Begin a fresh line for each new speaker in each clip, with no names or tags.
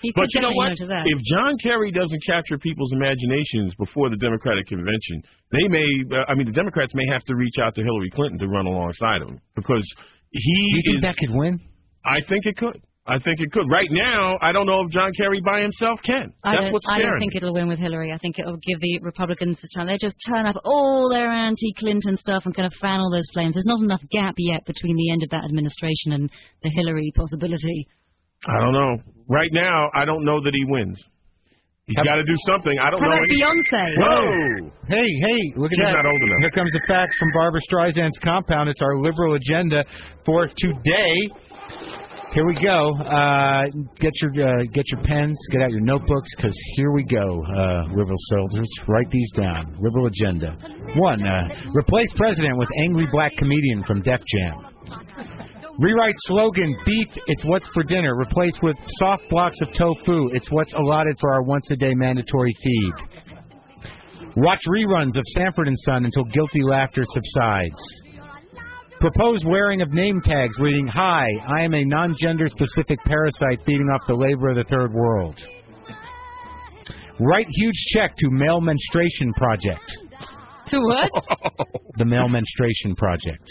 But you know what? If John Kerry doesn't capture people's imaginations before the Democratic convention, they may. The Democrats may have to reach out to Hillary Clinton to run alongside him because
You think that could win?
I think it could. Right now, I don't know if John Kerry by himself can. That's what's scary.
I don't think it'll win with Hillary. I think it'll give the Republicans a chance. They just turn up all their anti-Clinton stuff and kind of fan all those flames. There's not enough gap yet between the end of that administration and the Hillary possibility.
I don't know. Right now, I don't know that he wins. He's got to do something. I don't know.
How about Beyonce?
Whoa!
Hey, look at that.
She's not old enough.
Here comes the facts from Barbara Streisand's compound. It's our liberal agenda for today. Here we go. Get your pens, get out your notebooks, because here we go, liberal soldiers. Write these down. Liberal agenda. 1, replace president with angry black comedian from Def Jam. Rewrite slogan, beef, it's what's for dinner. Replace with soft blocks of tofu, it's what's allotted for our once-a-day mandatory feed. Watch reruns of Sanford & Son until guilty laughter subsides. Propose wearing of name tags reading, "Hi, I am a non-gender specific parasite feeding off the labor of the third world." Write huge check to Male Menstruation Project.
To what?
The Male Menstruation Project.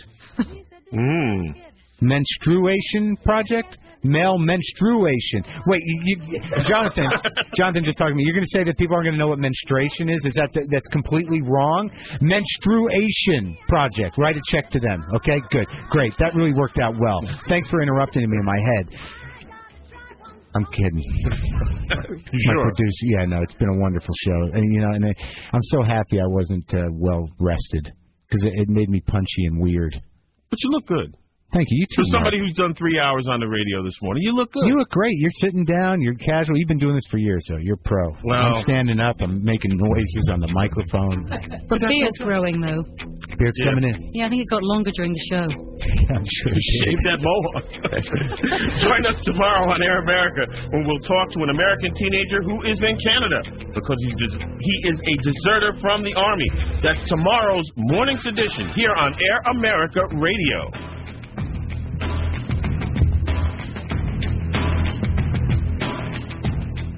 Menstruation Project? Male menstruation. Wait, Jonathan just talking to me. You're going to say that people aren't going to know what menstruation is? Is that's completely wrong? Menstruation Project. Write a check to them. Okay, good. Great. That really worked out well. Thanks for interrupting me in my head. I'm kidding.
Sure.
My producer. Yeah, no, it's been a wonderful show. And I'm so happy I wasn't well rested because it made me punchy and weird.
But you look good.
Thank you. You too.
For somebody who's done 3 hours on the radio this morning, you look good.
You look great. You're sitting down. You're casual. You've been doing this for years, so you're pro.
Well,
I'm standing up. I'm making noises on the microphone.
The beard's growing, though.
Beard's coming in.
Yeah, I think it got longer during the show.
I'm sure it
Shave that mohawk. Join us tomorrow on Air America when we'll talk to an American teenager who is in Canada because he is a deserter from the Army. That's tomorrow's morning's edition here on Air America Radio.